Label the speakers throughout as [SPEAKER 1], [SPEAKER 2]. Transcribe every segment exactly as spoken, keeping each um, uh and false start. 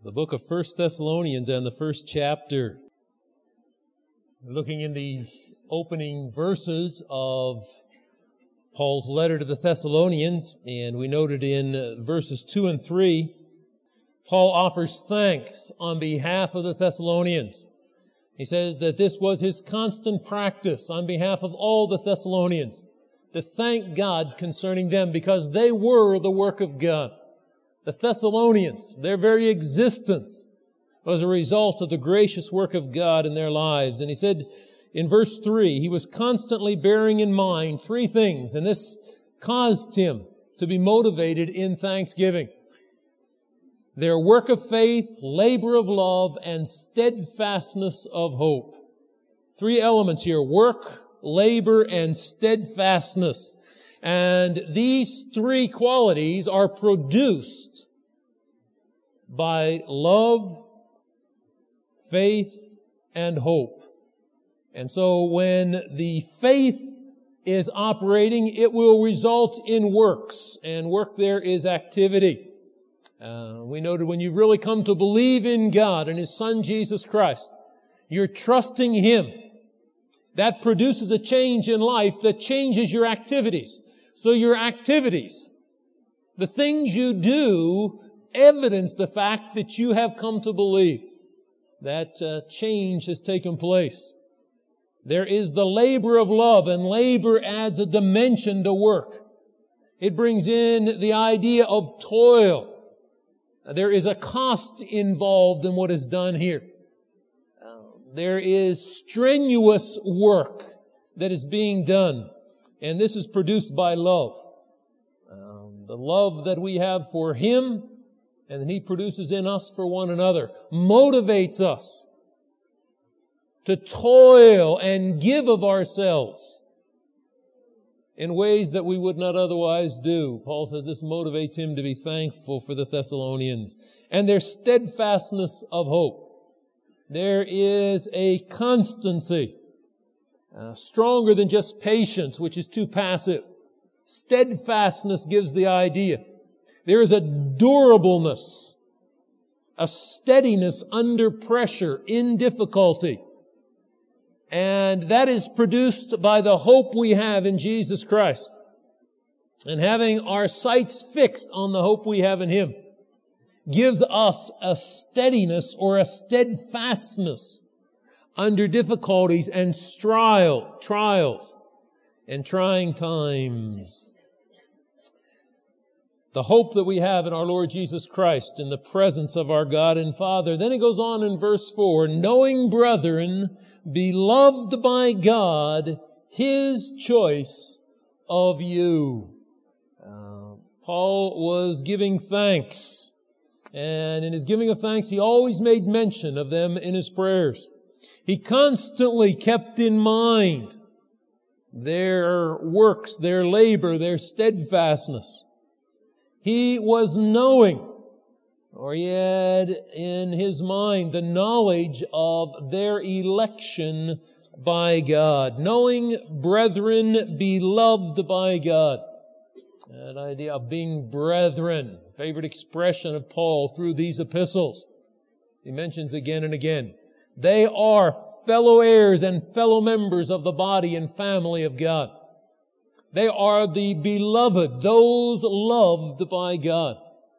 [SPEAKER 1] The book of First Thessalonians and the first chapter. Looking in the opening verses of Paul's letter to the Thessalonians, and we noted in verses two and three, Paul offers thanks on behalf of the Thessalonians. He says that this was his constant practice on behalf of all the Thessalonians, to thank God concerning them because they were the work of God. The Thessalonians, their very existence was a result of the gracious work of God in their lives. And he said in verse three, he was constantly bearing in mind three things, and this caused him to be motivated in thanksgiving. Their work of faith, labor of love, and steadfastness of hope. Three elements here: work, labor, and steadfastness. And these three qualities are produced by love, faith, and hope. And so when the faith is operating, it will result in works. And work there is activity. Uh, we noted when you've really come to believe in God and His Son Jesus Christ, you're trusting Him. That produces a change in life that changes your activities. So your activities, the things you do, evidence the fact that you have come to believe that uh, change has taken place. There is the labor of love, and labor adds a dimension to work. It brings in the idea of toil. There is a cost involved in what is done here. Uh, there is strenuous work that is being done. And this is produced by love. Um, the love that we have for Him and that He produces in us for one another motivates us to toil and give of ourselves in ways that we would not otherwise do. Paul says this motivates him to be thankful for the Thessalonians and their steadfastness of hope. There is a constancy. Uh, stronger than just patience, which is too passive. Steadfastness gives the idea. There is a durableness, a steadiness under pressure, in difficulty. And that is produced by the hope we have in Jesus Christ. And having our sights fixed on the hope we have in Him gives us a steadiness or a steadfastness under difficulties and trial, trials and trying times. The hope that we have in our Lord Jesus Christ in the presence of our God and Father. Then it goes on in verse four, knowing, brethren, beloved by God, His choice of you. Uh, Paul was giving thanks. And in his giving of thanks, he always made mention of them in his prayers. He constantly kept in mind their works, their labor, their steadfastness. He was knowing, or he had in his mind the knowledge of their election by God. Knowing, brethren, beloved by God. That idea of being brethren, favorite expression of Paul through these epistles. He mentions again and again. They are fellow heirs and fellow members of the body and family of God. They are the beloved, those loved by God.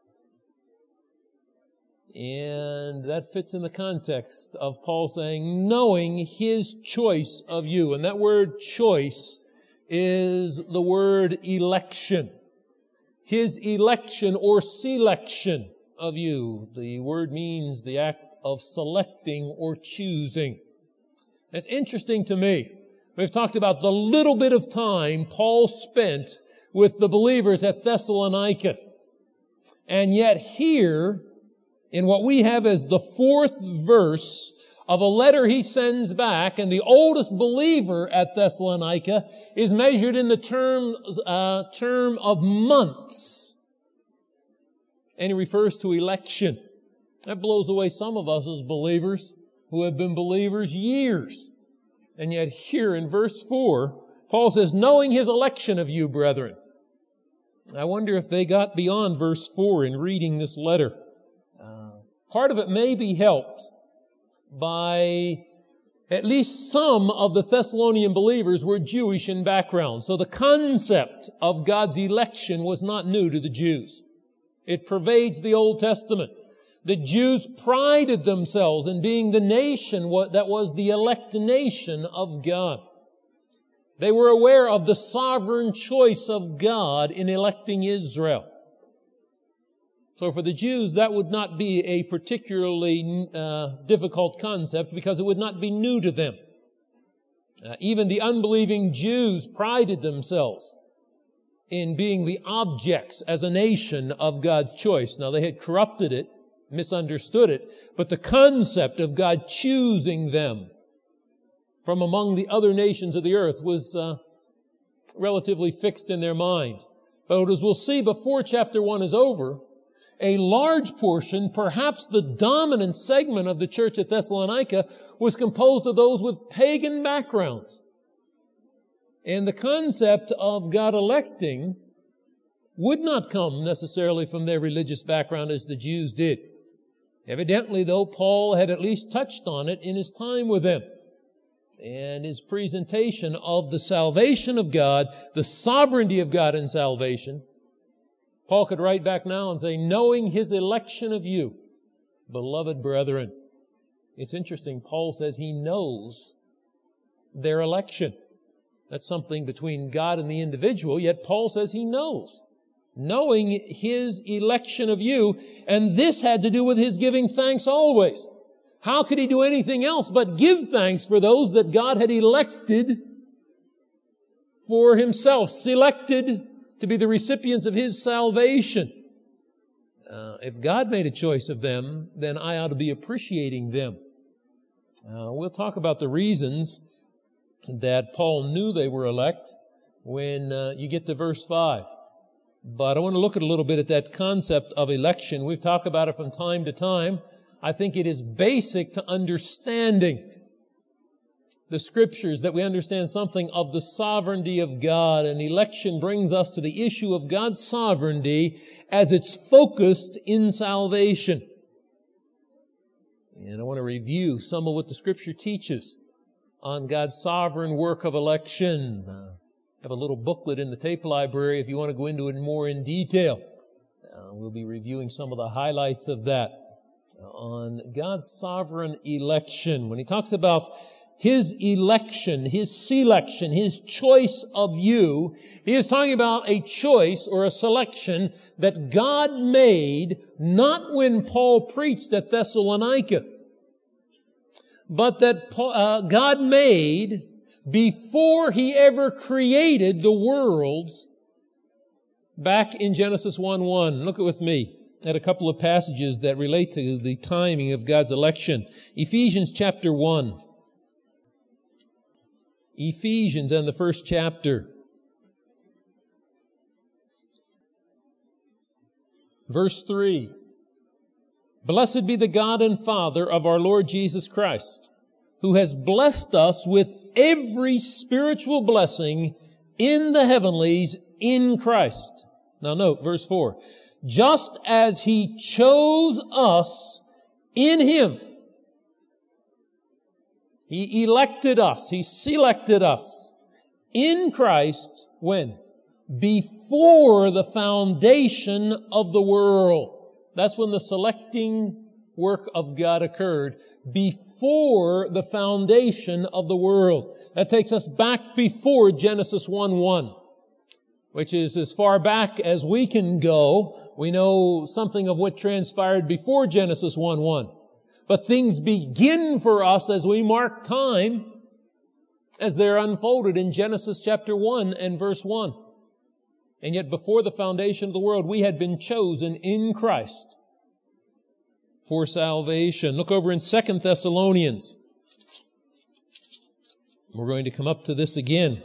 [SPEAKER 1] And that fits in the context of Paul saying, knowing His choice of you. And that word choice is the word election. His election or selection of you. The word means the act of selecting or choosing. It's interesting to me. We've talked about the little bit of time Paul spent with the believers at Thessalonica. And yet here, in what we have as the fourth verse of a letter he sends back, and the oldest believer at Thessalonica is measured in the term, uh, term of months. And he refers to election. That blows away some of us as believers who have been believers years. And yet here in verse four, Paul says, knowing His election of you, brethren. I wonder if they got beyond verse four in reading this letter. Uh, Part of it may be helped by at least some of the Thessalonian believers were Jewish in background. So the concept of God's election was not new to the Jews. It pervades the Old Testament. The Jews prided themselves in being the nation that was the elect nation of God. They were aware of the sovereign choice of God in electing Israel. So for the Jews, that would not be a particularly uh, difficult concept because it would not be new to them. Uh, even the unbelieving Jews prided themselves in being the objects as a nation of God's choice. Now, they had corrupted it, misunderstood it, but the concept of God choosing them from among the other nations of the earth was uh, relatively fixed in their mind. But as we'll see before chapter one is over, a large portion, perhaps the dominant segment of the church at Thessalonica, was composed of those with pagan backgrounds. And the concept of God electing would not come necessarily from their religious background as the Jews did. Evidently, though, Paul had at least touched on it in his time with them. And his presentation of the salvation of God, the sovereignty of God in salvation, Paul could write back now and say, knowing His election of you, beloved brethren. It's interesting, Paul says he knows their election. That's something between God and the individual, yet Paul says he knows. Knowing His election of you, and this had to do with His giving thanks always. How could He do anything else but give thanks for those that God had elected for Himself, selected to be the recipients of His salvation? Uh, if God made a choice of them, then I ought to be appreciating them. Uh, we'll talk about the reasons that Paul knew they were elect when uh, you get to verse five. But I want to look at a little bit at that concept of election. We've talked about it from time to time. I think it is basic to understanding the Scriptures, that we understand something of the sovereignty of God. And election brings us to the issue of God's sovereignty as it's focused in salvation. And I want to review some of what the Scripture teaches on God's sovereign work of election. Uh, I have a little booklet in the tape library if you want to go into it more in detail. Uh, we'll be reviewing some of the highlights of that uh, on God's sovereign election. When he talks about His election, His selection, His choice of you, He is talking about a choice or a selection that God made not when Paul preached at Thessalonica, but that uh, God made before He ever created the worlds back in Genesis one one. Look with me at a couple of passages that relate to the timing of God's election. Ephesians chapter one. Ephesians and the first chapter. Verse three. Blessed be the God and Father of our Lord Jesus Christ, who has blessed us with every spiritual blessing in the heavenlies in Christ. Now note verse four. Just as He chose us in Him. He elected us. He selected us in Christ when? Before the foundation of the world. That's when the selecting work of God occurred. Before the foundation of the world. That takes us back before Genesis one one, which is as far back as we can go. We know something of what transpired before Genesis one one. But things begin for us as we mark time as they're unfolded in Genesis chapter one and verse one. And yet before the foundation of the world, we had been chosen in Christ for salvation. Look over in Second Thessalonians. We're going to come up to this again.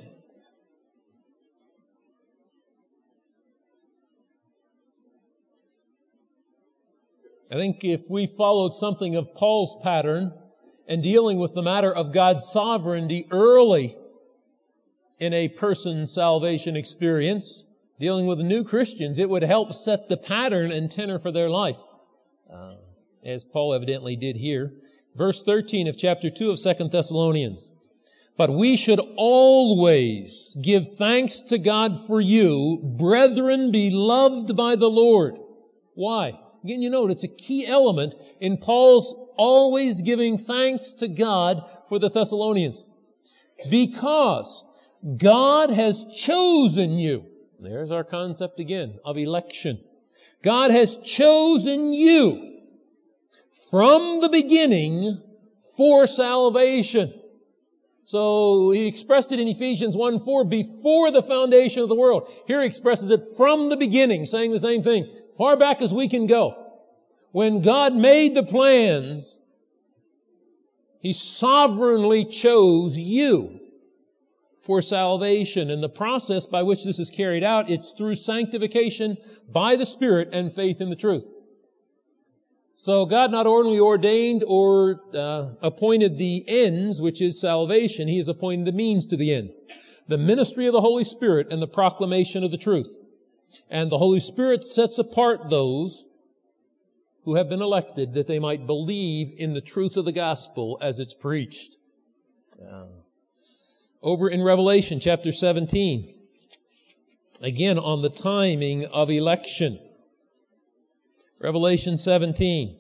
[SPEAKER 1] I think if we followed something of Paul's pattern and dealing with the matter of God's sovereignty early in a person's salvation experience, dealing with new Christians, it would help set the pattern and tenor for their life. Uh, as Paul evidently did here. Verse thirteen of chapter two of Second Thessalonians. But we should always give thanks to God for you, brethren beloved by the Lord. Why? Again, you note it's a key element in Paul's always giving thanks to God for the Thessalonians. Because God has chosen you. There's our concept again of election. God has chosen you from the beginning for salvation. So he expressed it in Ephesians one four, before the foundation of the world. Here he expresses it from the beginning, saying the same thing, far back as we can go. When God made the plans, He sovereignly chose you for salvation. And the process by which this is carried out, it's through sanctification by the Spirit and faith in the truth. So God not only ordained or uh, appointed the ends, which is salvation, He has appointed the means to the end. The ministry of the Holy Spirit and the proclamation of the truth. And the Holy Spirit sets apart those who have been elected that they might believe in the truth of the gospel as it's preached. Uh, over in Revelation chapter seventeen, again on the timing of election. Revelation seventeen.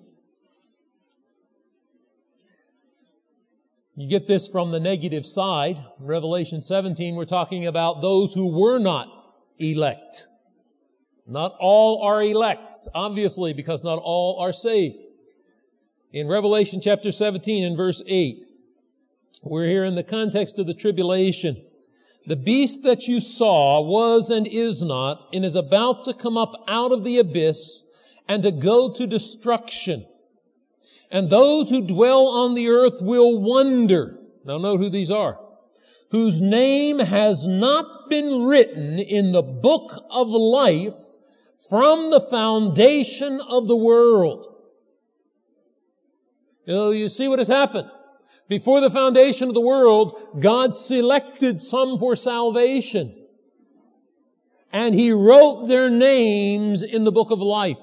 [SPEAKER 1] You get this from the negative side. In Revelation seventeen, we're talking about those who were not elect. Not all are elect, obviously, because not all are saved. In Revelation chapter seventeen and verse eight, we're here in the context of the tribulation. The beast that you saw was and is not, and is about to come up out of the abyss and to go to destruction. And those who dwell on the earth will wonder. Now note who these are. Whose name has not been written in the book of life from the foundation of the world. You know, you see what has happened. Before the foundation of the world, God selected some for salvation. And He wrote their names in the book of life.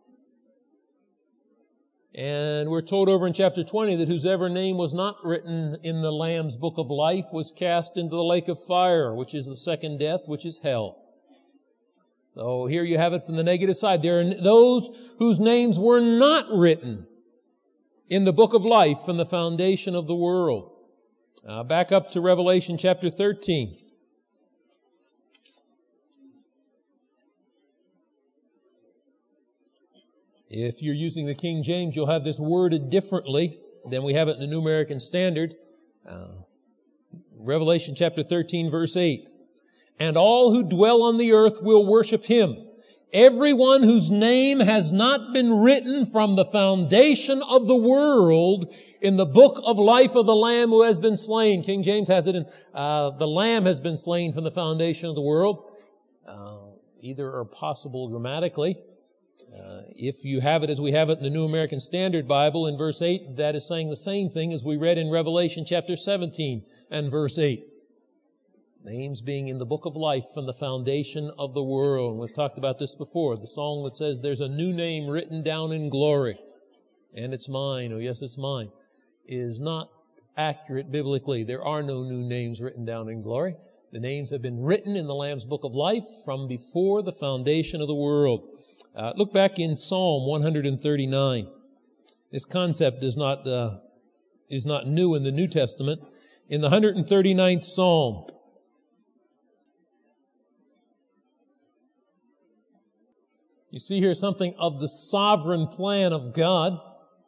[SPEAKER 1] And we're told over in chapter twenty that whosever name was not written in the Lamb's book of life was cast into the lake of fire, which is the second death, which is hell. So here you have it from the negative side. There are those whose names were not written in the book of life from the foundation of the world. Uh, back up to Revelation chapter thirteen. If you're using the King James, you'll have this worded differently than we have it in the New American Standard. Uh, Revelation chapter thirteen, verse eight. And all who dwell on the earth will worship Him. Everyone whose name has not been written from the foundation of the world in the book of life of the Lamb who has been slain. King James has it in, uh, the Lamb has been slain from the foundation of the world. Uh, either are possible grammatically. Uh, if you have it as we have it in the New American Standard Bible in verse eight, that is saying the same thing as we read in Revelation chapter seventeen and verse eight. Names being in the book of life from the foundation of the world. And we've talked about this before. The song that says, there's a new name written down in glory. And it's mine. Oh, yes, it's mine. Is not accurate biblically. There are no new names written down in glory. The names have been written in the Lamb's book of life from before the foundation of the world. Uh, look back in Psalm one thirty-nine. This concept is not, uh, is not new in the New Testament. In the one hundred thirty-ninth Psalm, you see here something of the sovereign plan of God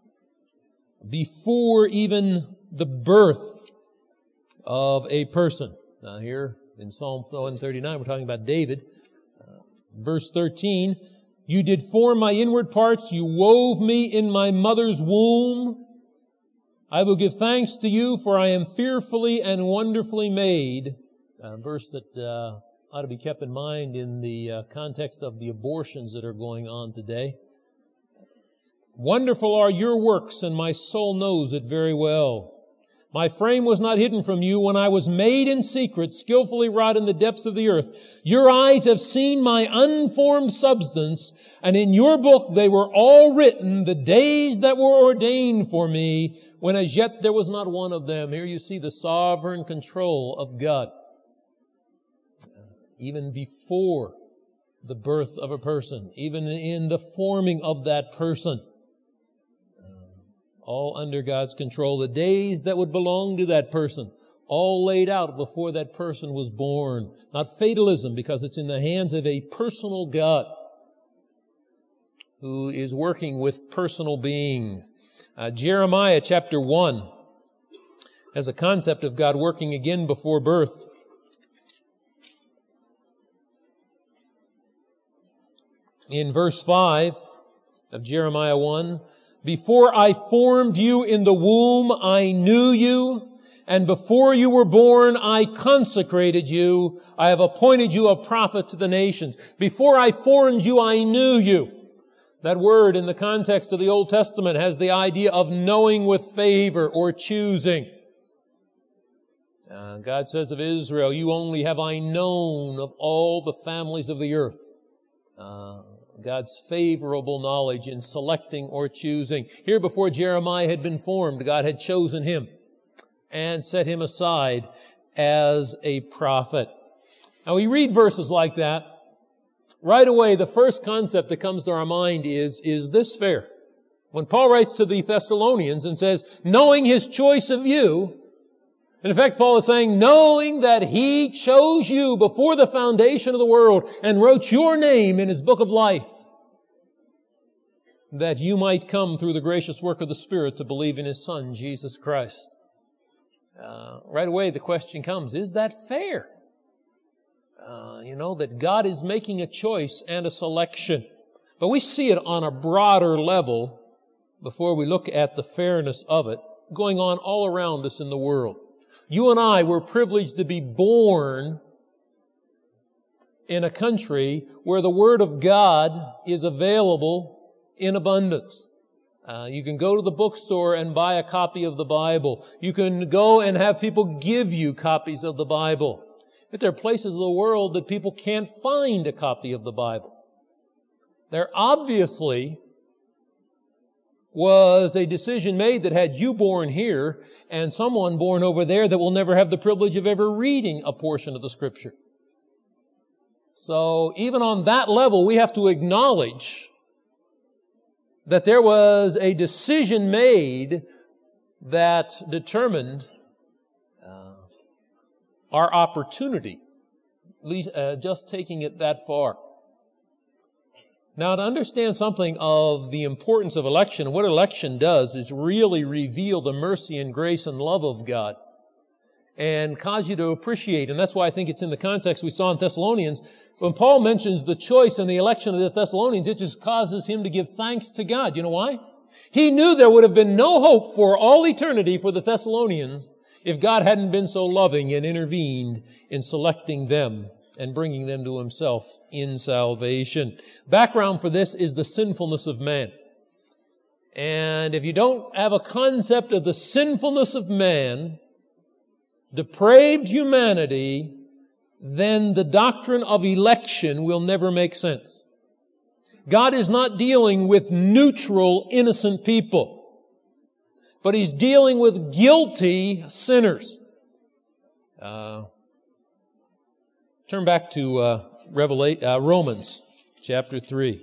[SPEAKER 1] before even the birth of a person. Now here in Psalm one thirty-nine, we're talking about David. Uh, verse thirteen, you did form my inward parts, you wove me in my mother's womb. I will give thanks to you, for I am fearfully and wonderfully made. A verse that uh, ought to be kept in mind in the uh, context of the abortions that are going on today. Wonderful are your works, and my soul knows it very well. My frame was not hidden from you when I was made in secret, skillfully wrought in the depths of the earth. Your eyes have seen my unformed substance, and in your book they were all written, the days that were ordained for me, when as yet there was not one of them. Here you see the sovereign control of God. Even before the birth of a person, even in the forming of that person, all under God's control. The days that would belong to that person, all laid out before that person was born. Not fatalism, because it's in the hands of a personal God who is working with personal beings. Uh, Jeremiah chapter one has a concept of God working again before birth. In verse five of Jeremiah one, before I formed you in the womb, I knew you, and before you were born, I consecrated you. I have appointed you a prophet to the nations. Before I formed you, I knew you. That word in the context of the Old Testament has the idea of knowing with favor or choosing. Uh, God says of Israel, you only have I known of all the families of the earth. Uh, God's favorable knowledge in selecting or choosing. Here before Jeremiah had been formed, God had chosen him and set him aside as a prophet. Now we read verses like that. Right away, the first concept that comes to our mind is, is this fair? When Paul writes to the Thessalonians and says, knowing his choice of you, in effect, Paul is saying, knowing that he chose you before the foundation of the world and wrote your name in his book of life, that you might come through the gracious work of the Spirit to believe in his Son, Jesus Christ. Uh, right away, the question comes, is that fair? Uh, you know, that God is making a choice and a selection. But we see it on a broader level before we look at the fairness of it going on all around us in the world. You and I were privileged to be born in a country where the Word of God is available in abundance. Uh, you can go to the bookstore and buy a copy of the Bible. You can go and have people give you copies of the Bible. But there are places of the world that people can't find a copy of the Bible. There obviously was a decision made that had you born here and someone born over there that will never have the privilege of ever reading a portion of the Scripture. So even on that level, we have to acknowledge that there was a decision made that determined uh, our opportunity, at least uh, just taking it that far. Now, to understand something of the importance of election, what election does is really reveal the mercy and grace and love of God and cause you to appreciate. And that's why I think it's in the context we saw in Thessalonians. When Paul mentions the choice and the election of the Thessalonians, it just causes him to give thanks to God. You know why? He knew there would have been no hope for all eternity for the Thessalonians if God hadn't been so loving and intervened in selecting them and bringing them to himself in salvation. Background for this is the sinfulness of man. And if you don't have a concept of the sinfulness of man, depraved humanity, then the doctrine of election will never make sense. God is not dealing with neutral, innocent people, but He's dealing with guilty sinners. Uh, turn back to uh, Revelation, uh, Romans chapter three.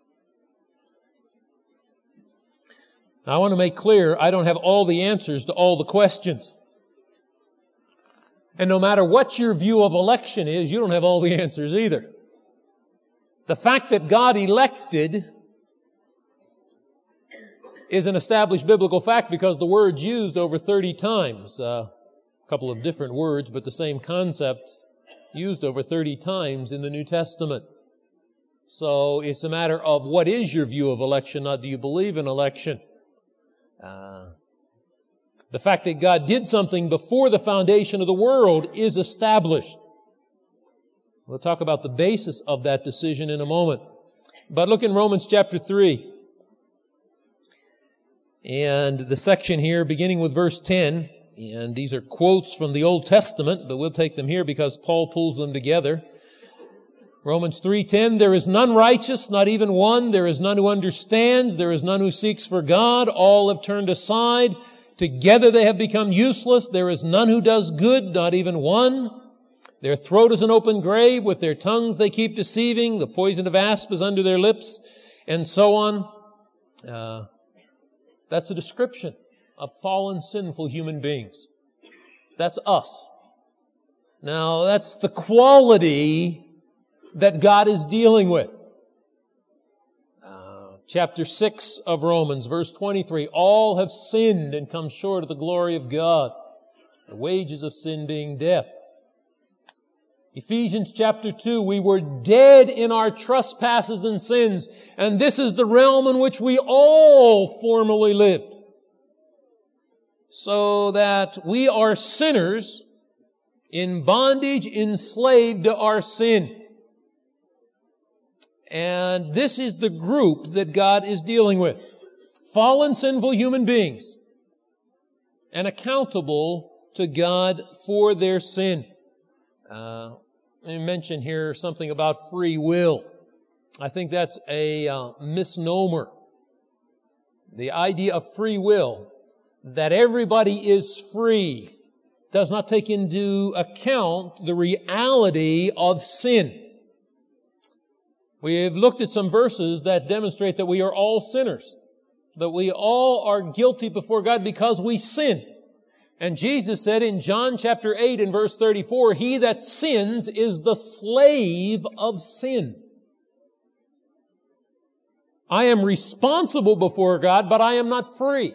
[SPEAKER 1] Now, I want to make clear, I don't have all the answers to all the questions. And no matter what your view of election is, you don't have all the answers either. The fact that God elected is an established biblical fact because the word's used over thirty times. Uh, a couple of different words, but the same concept used over thirty times in the New Testament. So it's a matter of what is your view of election, not do you believe in election. Uh, the fact that God did something before the foundation of the world is established. We'll talk about the basis of that decision in a moment. But look in Romans chapter three. And the section here, beginning with verse ten, And these are quotes from the Old Testament, but we'll take them here because Paul pulls them together. Romans three ten, there is none righteous, not even one. There is none who understands. There is none who seeks for God. All have turned aside. Together they have become useless. There is none who does good, not even one. Their throat is an open grave. With their tongues they keep deceiving. The poison of asp is under their lips, and so on. Uh, that's a description of fallen, sinful human beings. That's us. Now, that's the quality that God is dealing with. Uh, chapter six of Romans, verse twenty-three, all have sinned and come short of the glory of God, the wages of sin being death. Ephesians chapter two, we were dead in our trespasses and sins, and this is the realm in which we all formerly lived. So that we are sinners in bondage, enslaved to our sin. And this is the group that God is dealing with. Fallen, sinful human beings. And accountable to God for their sin. Uh, let me mention here something about free will. I think that's a uh, misnomer. The idea of free will, that everybody is free, does not take into account the reality of sin. We have looked at some verses that demonstrate that we are all sinners, that we all are guilty before God because we sin. And Jesus said in John chapter eight and verse thirty-four, he that sins is the slave of sin. I am responsible before God, but I am not free.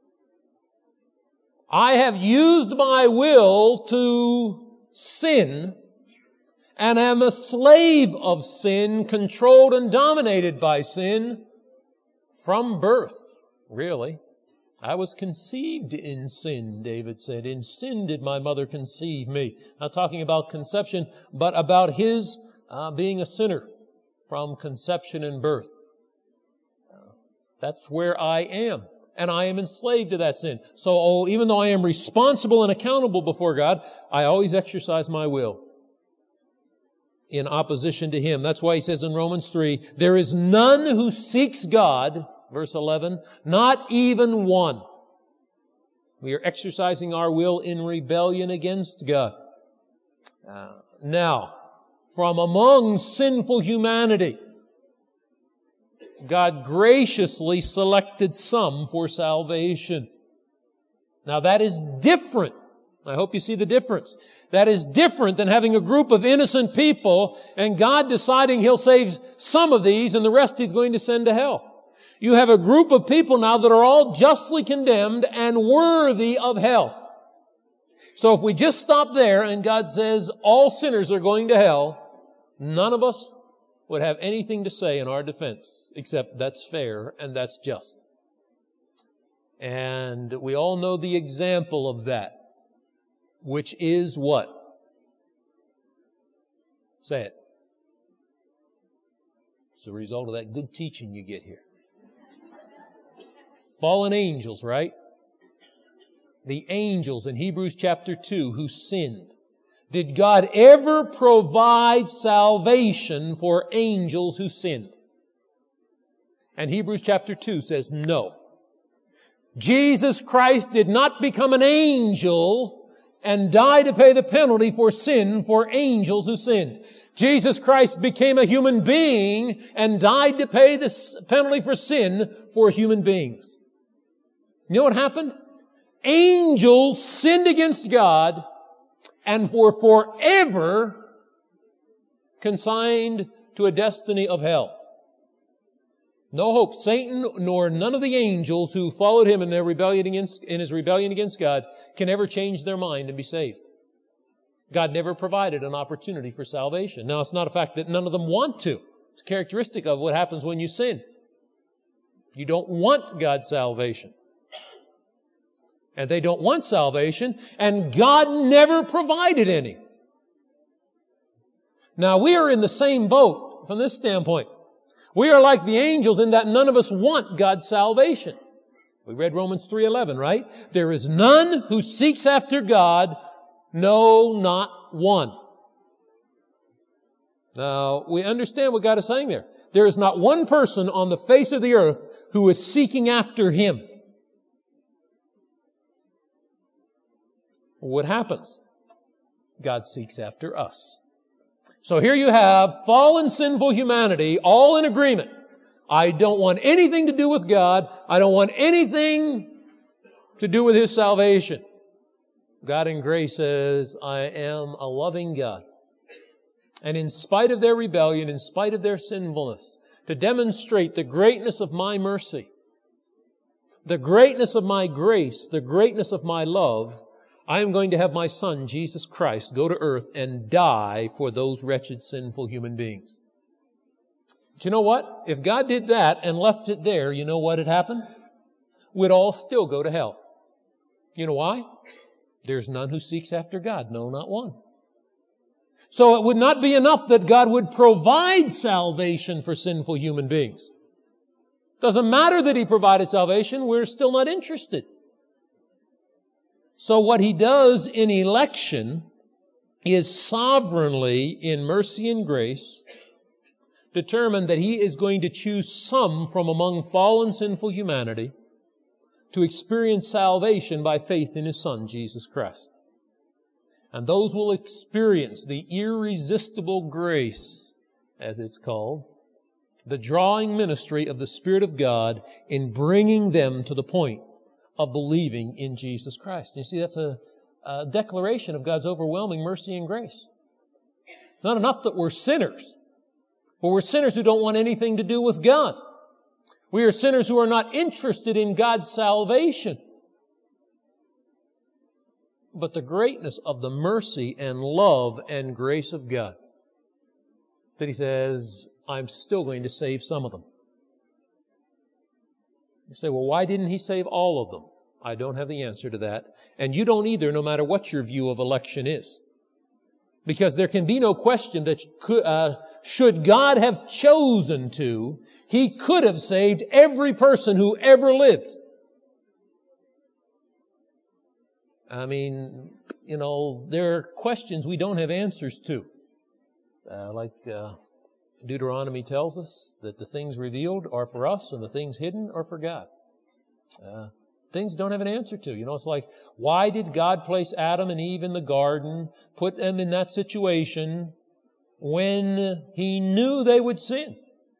[SPEAKER 1] I have used my will to sin and am a slave of sin, controlled and dominated by sin from birth, really. I was conceived in sin, David said. In sin did my mother conceive me. Not talking about conception, but about his uh, being a sinner from conception and birth. Uh, that's where I am. And I am enslaved to that sin. So oh, even though I am responsible and accountable before God, I always exercise my will in opposition to Him. That's why He says in Romans three, there is none who seeks God, verse eleven, not even one. We are exercising our will in rebellion against God. Uh, now, from among sinful humanity, God graciously selected some for salvation. Now that is different. I hope you see the difference. That is different than having a group of innocent people and God deciding He'll save some of these and the rest He's going to send to hell. You have a group of people now that are all justly condemned and worthy of hell. So if we just stop there and God says all sinners are going to hell, none of us would have anything to say in our defense, except that's fair and that's just. And we all know the example of that, which is what? Say it. It's the result of that good teaching you get here. Fallen angels, right? The angels in Hebrews chapter two who sinned. Did God ever provide salvation for angels who sinned? And Hebrews chapter two says no. Jesus Christ did not become an angel and die to pay the penalty for sin for angels who sinned. Jesus Christ became a human being and died to pay the penalty for sin for human beings. You know what happened? Angels sinned against God and were forever consigned to a destiny of hell. No hope. Satan nor none of the angels who followed him in their rebellion against, in his rebellion against God can ever change their mind and be saved. God never provided an opportunity for salvation. Now, it's not a fact that none of them want to. It's a characteristic of what happens when you sin. You don't want God's salvation. And they don't want salvation, and God never provided any. Now, we are in the same boat from this standpoint. We are like the angels in that none of us want God's salvation. We read Romans three eleven, right? There is none who seeks after God, no, not one. Now, we understand what God is saying there. There is not one person on the face of the earth who is seeking after Him. What happens? God seeks after us. So here you have fallen, sinful humanity all in agreement. I don't want anything to do with God. I don't want anything to do with His salvation. God in grace says, I am a loving God. And in spite of their rebellion, in spite of their sinfulness, to demonstrate the greatness of my mercy, the greatness of my grace, the greatness of my love, I am going to have my Son, Jesus Christ, go to earth and die for those wretched, sinful human beings. But you know what? If God did that and left it there, you know what had happened? We'd all still go to hell. You know why? There's none who seeks after God. No, not one. So it would not be enough that God would provide salvation for sinful human beings. Doesn't matter that He provided salvation, we're still not interested. So what He does in election is sovereignly, in mercy and grace, determine that He is going to choose some from among fallen sinful humanity to experience salvation by faith in His Son, Jesus Christ. And those will experience the irresistible grace, as it's called, the drawing ministry of the Spirit of God in bringing them to the point of believing in Jesus Christ. You see, that's a, a declaration of God's overwhelming mercy and grace. Not enough that we're sinners, but we're sinners who don't want anything to do with God. We are sinners who are not interested in God's salvation. But the greatness of the mercy and love and grace of God, that He says, I'm still going to save some of them. You say, well, why didn't He save all of them? I don't have the answer to that. And you don't either, no matter what your view of election is. Because there can be no question that uh, should God have chosen to, He could have saved every person who ever lived. I mean, you know, there are questions we don't have answers to. Uh, like uh, Deuteronomy tells us that the things revealed are for us and the things hidden are for God. Uh, things don't have an answer to. You know, it's like, why did God place Adam and Eve in the garden, put them in that situation when He knew they would sin?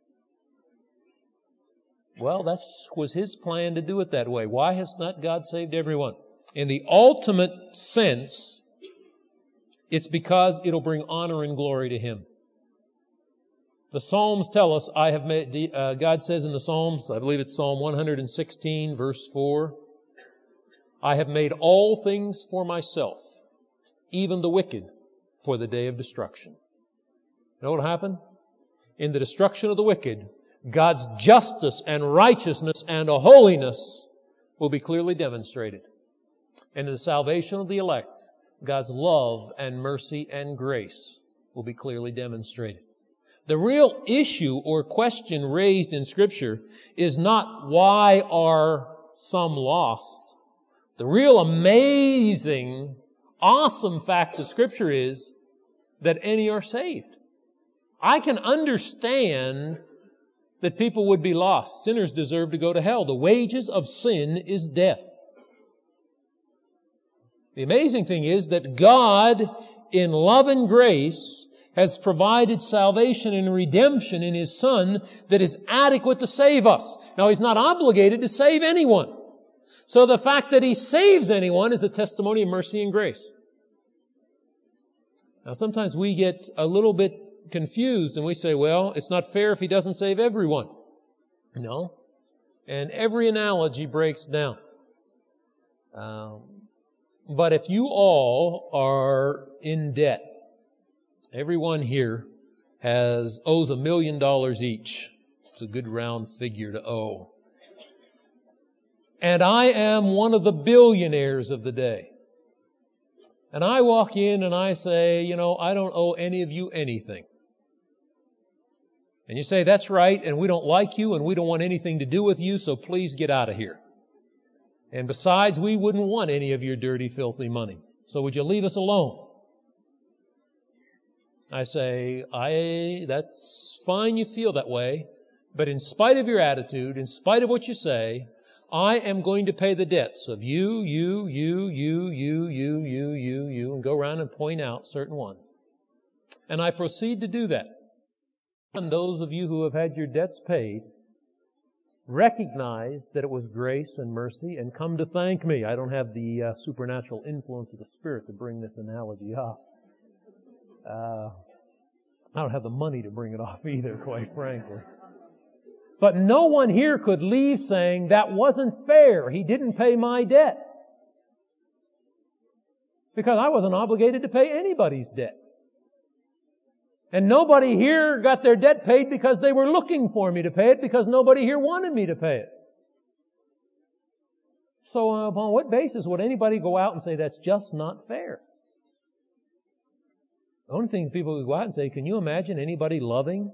[SPEAKER 1] Well, that was His plan to do it that way. Why has not God saved everyone? In the ultimate sense, it's because it'll bring honor and glory to Him. The Psalms tell us, I have made, uh, God says in the Psalms, I believe it's Psalm one sixteen, verse four, I have made all things for myself, even the wicked, for the day of destruction. You know what will happen? In the destruction of the wicked, God's justice and righteousness and holiness will be clearly demonstrated. And in the salvation of the elect, God's love and mercy and grace will be clearly demonstrated. The real issue or question raised in Scripture is not why are some lost. The real amazing, awesome fact of Scripture is that any are saved. I can understand that people would be lost. Sinners deserve to go to hell. The wages of sin is death. The amazing thing is that God, in love and grace, has provided salvation and redemption in His Son that is adequate to save us. Now, He's not obligated to save anyone. So the fact that He saves anyone is a testimony of mercy and grace. Now, sometimes we get a little bit confused and we say, well, it's not fair if He doesn't save everyone. No. And every analogy breaks down. Um, But if you all are in debt, everyone here has owes a million dollars each. It's a good round figure to owe. And I am one of the billionaires of the day. And I walk in and I say, you know, I don't owe any of you anything. And you say, that's right, and we don't like you and we don't want anything to do with you, so please get out of here. And besides, we wouldn't want any of your dirty, filthy money. So would you leave us alone? I say, I, that's fine you feel that way, but in spite of your attitude, in spite of what you say, I am going to pay the debts of you, you, you, you, you, you, you, you, you, and go around and point out certain ones. And I proceed to do that. And those of you who have had your debts paid, recognize that it was grace and mercy and come to thank me. I don't have the uh, supernatural influence of the Spirit to bring this analogy up. Uh, I don't have the money to bring it off either, quite frankly. But no one here could leave saying, that wasn't fair. He didn't pay my debt. Because I wasn't obligated to pay anybody's debt. And nobody here got their debt paid because they were looking for me to pay it, because nobody here wanted me to pay it. So uh, upon what basis would anybody go out and say that's just not fair? The only thing people would go out and say, can you imagine anybody loving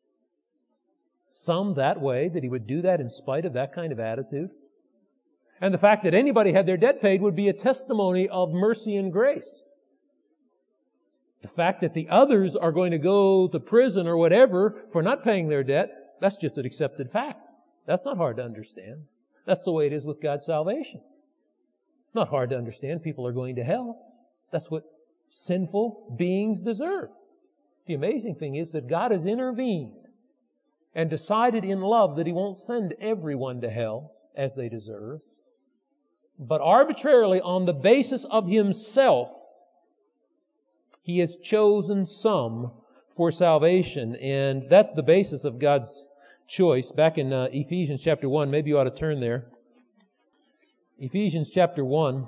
[SPEAKER 1] some that way, that he would do that in spite of that kind of attitude? And the fact that anybody had their debt paid would be a testimony of mercy and grace. The fact that the others are going to go to prison or whatever for not paying their debt, that's just an accepted fact. That's not hard to understand. That's the way it is with God's salvation. Not hard to understand. People are going to hell. That's what sinful beings deserve. The amazing thing is that God has intervened and decided in love that He won't send everyone to hell as they deserve, but arbitrarily on the basis of Himself, He has chosen some for salvation, and that's the basis of God's choice. Back in uh, Ephesians chapter one, maybe you ought to turn there. Ephesians chapter one.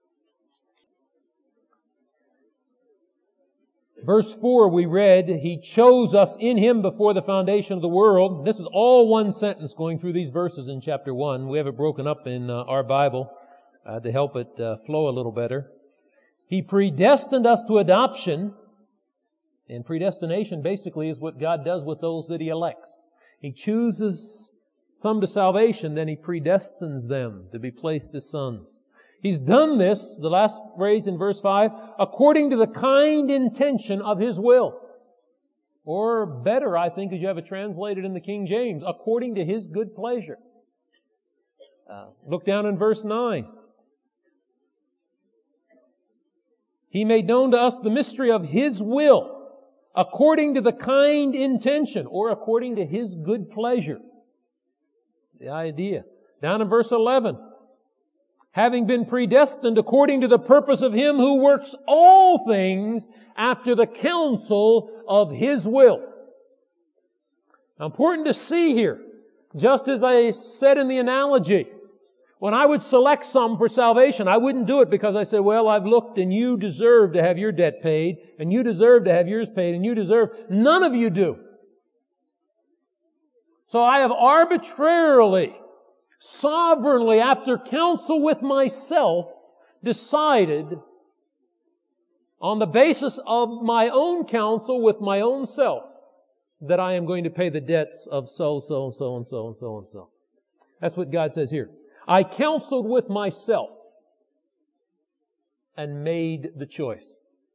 [SPEAKER 1] Verse four we read, He chose us in Him before the foundation of the world. This is all one sentence going through these verses in chapter one. We have it broken up in uh, our Bible uh, to help it uh, flow a little better. He predestined us to adoption. And predestination basically is what God does with those that He elects. He chooses some to salvation, then He predestines them to be placed as sons. He's done this, the last phrase in verse five, according to the kind intention of His will. Or better, I think, as you have it translated in the King James, according to His good pleasure. Uh, look down in verse nine. He made known to us the mystery of His will, according to the kind intention, or according to His good pleasure. The idea. Down in verse eleven. Having been predestined according to the purpose of Him who works all things after the counsel of His will. Now, important to see here, just as I said in the analogy, when I would select some for salvation, I wouldn't do it because I said, well, I've looked and you deserve to have your debt paid, and you deserve to have yours paid, and you deserve. None of you do. So I have arbitrarily, sovereignly, after counsel with myself, decided on the basis of my own counsel with my own self that I am going to pay the debts of so, so, and so, and so, and so, and so. That's what God says here. I counseled with myself and made the choice.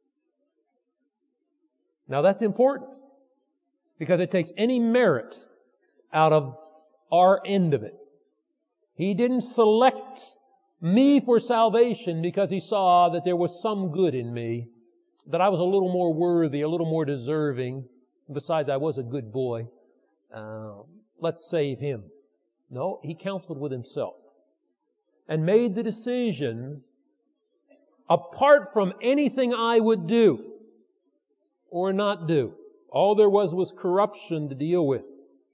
[SPEAKER 1] Now that's important because it takes any merit out of our end of it. He didn't select me for salvation because He saw that there was some good in me, that I was a little more worthy, a little more deserving. Besides, I was a good boy. Uh, let's save him. No, He counseled with Himself and made the decision apart from anything I would do or not do. All there was was corruption to deal with.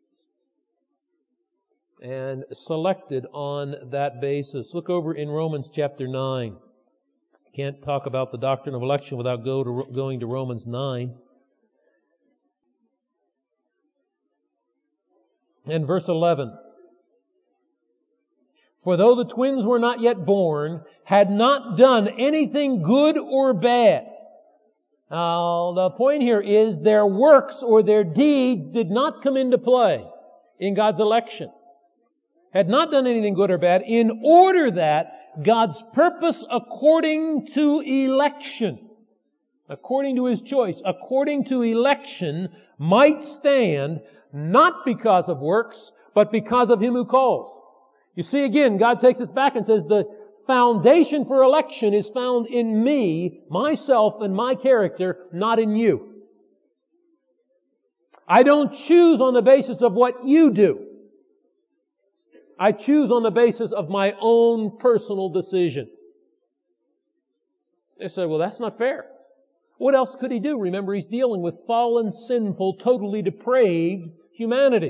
[SPEAKER 1] And selected on that basis. Look over in Romans chapter nine. Can't talk about the doctrine of election without go to, going to Romans nine. And verse eleven. For though the twins were not yet born, had not done anything good or bad. Now, the point here is their works or their deeds did not come into play in God's election. had not done anything good or bad, in order that God's purpose according to election, according to His choice, according to election, might stand, not because of works, but because of Him who calls. You see, again, God takes us back and says the foundation for election is found in me, myself, and my character, not in you. I don't choose on the basis of what you do. I choose on the basis of my own personal decision. They say, well, that's not fair. What else could He do? Remember, He's dealing with fallen, sinful, totally depraved humanity.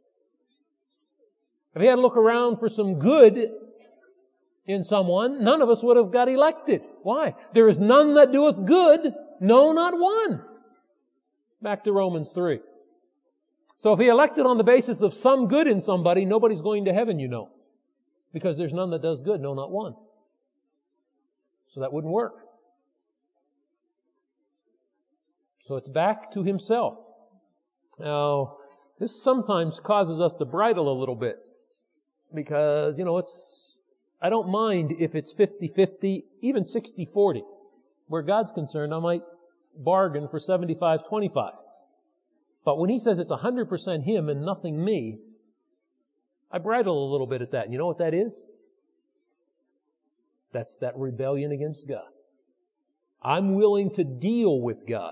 [SPEAKER 1] If He had to look around for some good in someone, none of us would have got elected. Why? There is none that doeth good, no, not one. Back to Romans three. So if He elected on the basis of some good in somebody, nobody's going to heaven, you know. Because there's none that does good, no, not one. So that wouldn't work. So it's back to Himself. Now, this sometimes causes us to bridle a little bit. Because, you know, it's, I don't mind if it's fifty-fifty, even sixty forty. Where God's concerned, I might bargain for seventy-five twenty-five. But when He says it's one hundred percent Him and nothing me, I bridle a little bit at that. And you know what that is? That's that rebellion against God. I'm willing to deal with God.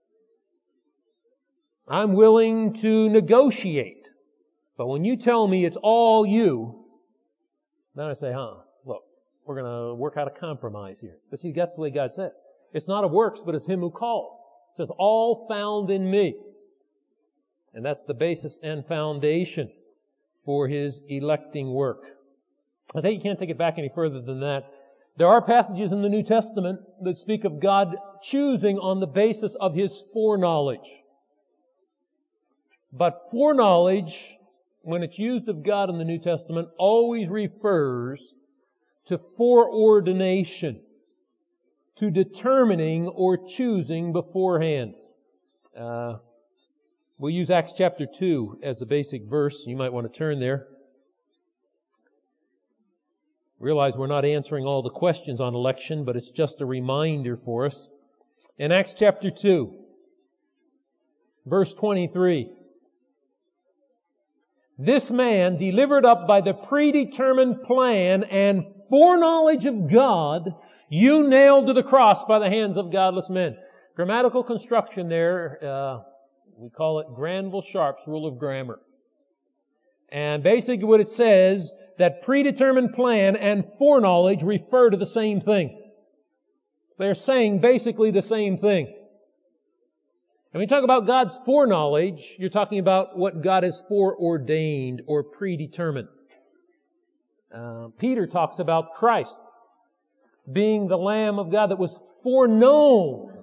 [SPEAKER 1] I'm willing to negotiate. But when you tell me it's all you, then I say, huh, look, we're going to work out a compromise here. But see, that's the way God says. It's not of works, but it's Him who calls. It says, all found in me. And that's the basis and foundation for His electing work. I think you can't take it back any further than that. There are passages in the New Testament that speak of God choosing on the basis of His foreknowledge. But foreknowledge, when it's used of God in the New Testament, always refers to foreordination, to determining or choosing beforehand. Uh, we'll use Acts chapter two as the basic verse. You might want to turn there. Realize we're not answering all the questions on election, but it's just a reminder for us. In Acts chapter two, verse twenty-three, this man, delivered up by the predetermined plan and foreknowledge of God, you nailed to the cross by the hands of godless men. Grammatical construction there, uh, we call it Granville Sharp's rule of grammar. And basically what it says, that predetermined plan and foreknowledge refer to the same thing. They're saying basically the same thing. And when you talk about God's foreknowledge, you're talking about what God has foreordained or predetermined. Uh, Peter talks about Christ being the Lamb of God that was foreknown.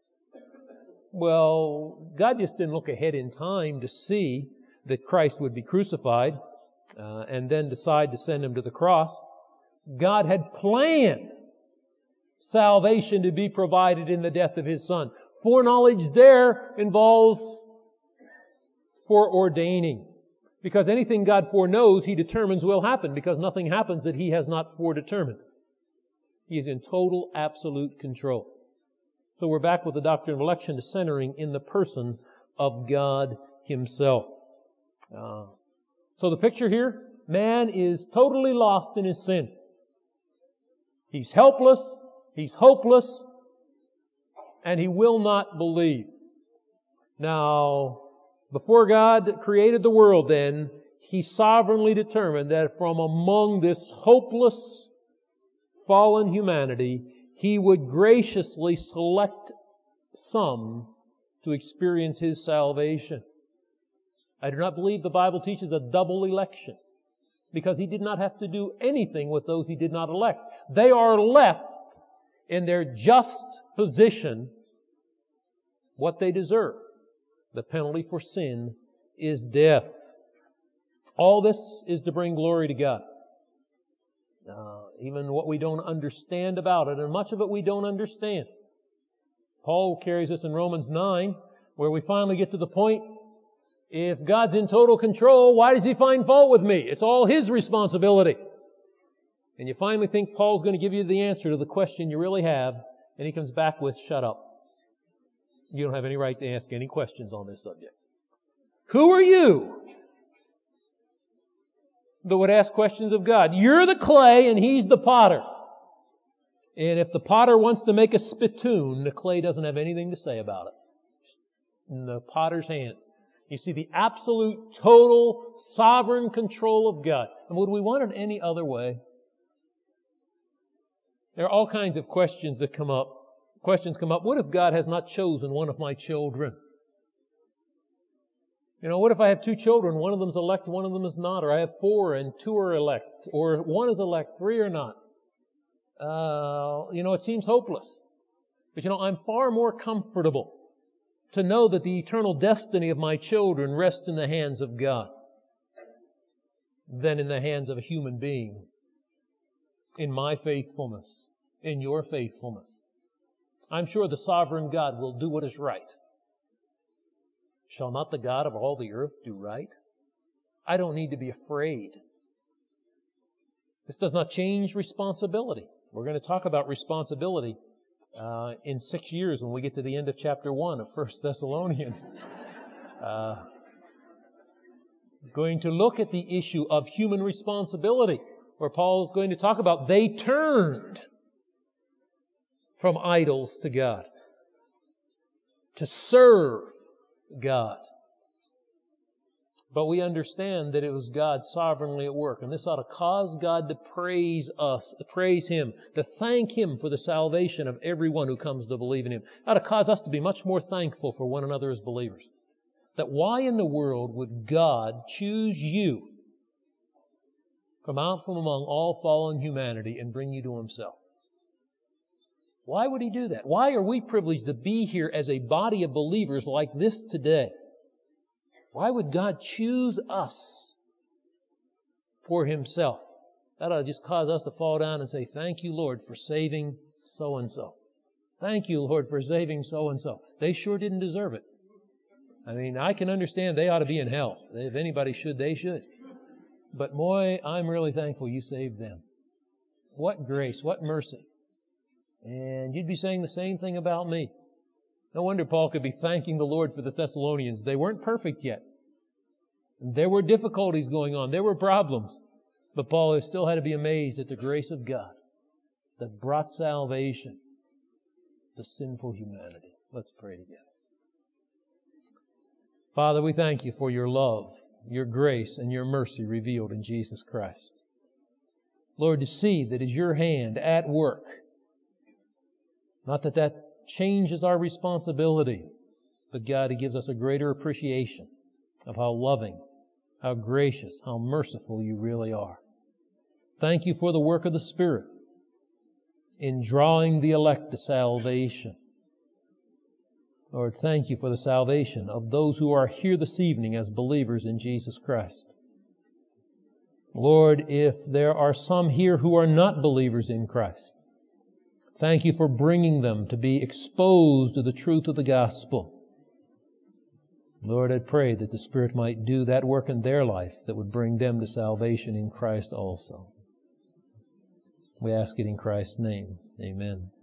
[SPEAKER 1] Well, God just didn't look ahead in time to see that Christ would be crucified uh, and then decide to send Him to the cross. God had planned salvation to be provided in the death of His Son. Foreknowledge there involves foreordaining. Because anything God foreknows, He determines will happen, because nothing happens that He has not foredetermined. He is in total, absolute control. So we're back with the doctrine of election to centering in the person of God Himself. Uh, so the picture here, man is totally lost in his sin. He's helpless, he's hopeless, and he will not believe. Now, before God created the world then, He sovereignly determined that from among this hopeless, fallen humanity, He would graciously select some to experience His salvation. I do not believe the Bible teaches a double election, because He did not have to do anything with those He did not elect. They are left in their just position what they deserve. The penalty for sin is death. All this is to bring glory to God. Uh, even what we don't understand about it, and much of it we don't understand. Paul carries us in Romans nine, where we finally get to the point, If God's in total control, why does He find fault with me? It's all His responsibility. And you finally think Paul's going to give you the answer to the question you really have, and he comes back with, shut up. You don't have any right to ask any questions on this subject. Who are you that would ask questions of God? You're the clay and He's the potter. And if the potter wants to make a spittoon, the clay doesn't have anything to say about it. In the potter's hands. You see the absolute, total, sovereign control of God. And would we want it any other way? There are all kinds of questions that come up. Questions come up. What if God has not chosen one of my children? You know, what if I have two children, one of them's elect, one of them is not, or I have four and two are elect, or one is elect, three are not? Uh, you know, it seems hopeless. But you know, I'm far more comfortable to know that the eternal destiny of my children rests in the hands of God than in the hands of a human being. In my faithfulness, in your faithfulness. I'm sure the sovereign God will do what is right. Shall not the God of all the earth do right? I don't need to be afraid. This does not change responsibility. We're going to talk about responsibility uh, in six years when we get to the end of chapter one of First Thessalonians. Uh, going to look at the issue of human responsibility, where Paul is going to talk about they turned from idols to God, to serve God. But we understand that it was God sovereignly at work, and this ought to cause God to praise us, to praise Him, to thank Him for the salvation of everyone who comes to believe in Him. It ought to cause us to be much more thankful for one another as believers. That why in the world would God choose you from out from among all fallen humanity and bring you to Himself? Why would He do that? Why are we privileged to be here as a body of believers like this today? Why would God choose us for Himself? That ought to just cause us to fall down and say, thank you, Lord, for saving so-and-so. Thank you, Lord, for saving so-and-so. They sure didn't deserve it. I mean, I can understand they ought to be in hell. If anybody should, they should. But boy, I'm really thankful you saved them. What grace, what mercy. And you'd be saying the same thing about me. No wonder Paul could be thanking the Lord for the Thessalonians. They weren't perfect yet. There were difficulties going on. There were problems. But Paul still had to be amazed at the grace of God that brought salvation to sinful humanity. Let's pray together. Father, we thank You for Your love, Your grace, and Your mercy revealed in Jesus Christ. Lord, to see that is Your hand at work. Not that that changes our responsibility, but God, it gives us a greater appreciation of how loving, how gracious, how merciful You really are. Thank You for the work of the Spirit in drawing the elect to salvation. Lord, thank You for the salvation of those who are here this evening as believers in Jesus Christ. Lord, if there are some here who are not believers in Christ, thank You for bringing them to be exposed to the truth of the gospel. Lord, I pray that the Spirit might do that work in their life that would bring them to salvation in Christ also. We ask it in Christ's name. Amen.